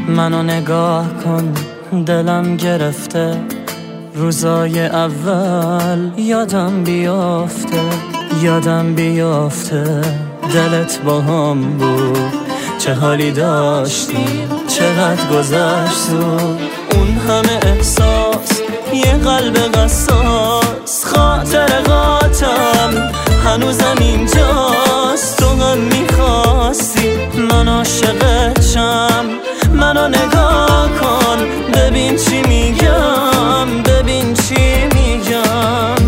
منو نگاه کن، دلم گرفته روزای اول. یادم بیافته دلت با هم بود، چه حالی داشتی، چقدر گذشت زود. اون همه احساس، یه قلب قساس، خاطراتم هنوزم اینجاست. تو هم میخواستی من عاشقتم، منو نگاه کن ببین چی میگم، ببین چی میگم.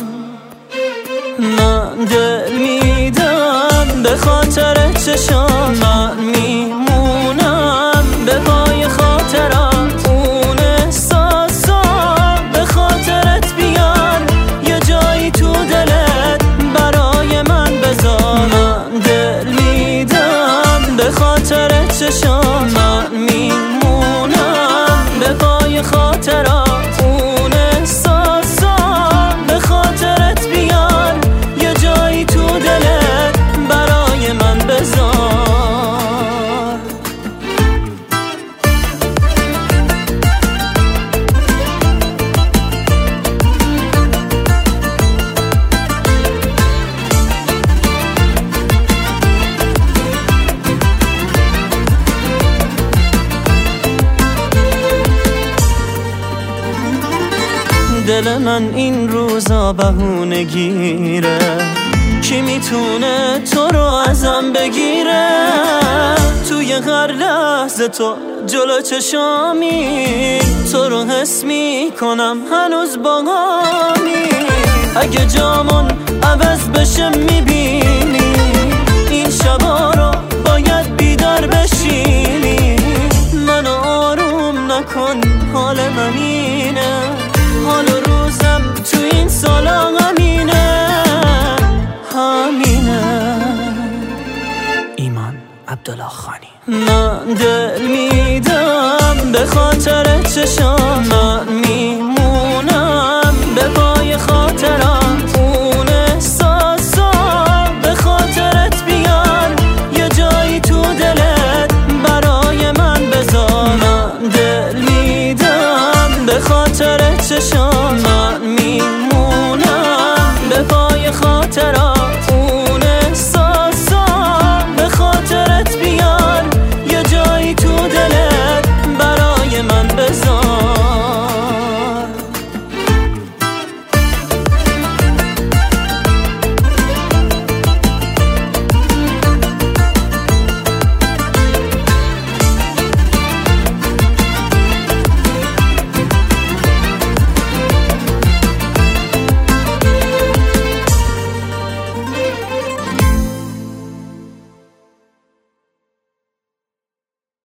من دل میدم به خاطر چشام، من میمونم به پای خاطرات. اون احساسا به خاطرت بیار، یه جایی تو دلت برای من بذار. من دل میدم به خاطر چشام، من میمونم به پای خاطرات. اون احساسا به خاطرت بیار، یه جایی تو دلت برای من بذار. دل من این روزا بهونه گیره، کی میتونه تو رو ازم بگیره؟ توی هر لحظه تو جلو چشامی، تو رو حس میکنم هنوز باهامی. اگه جامون عوض بشه میبینی، این شبا رو باید بیدار بشینی. منو آروم نکن، حال من اینه، حال و روزم تو این سالا همینه. ایمان عبدالله خانی. من دل میدم به خاطر چشام، من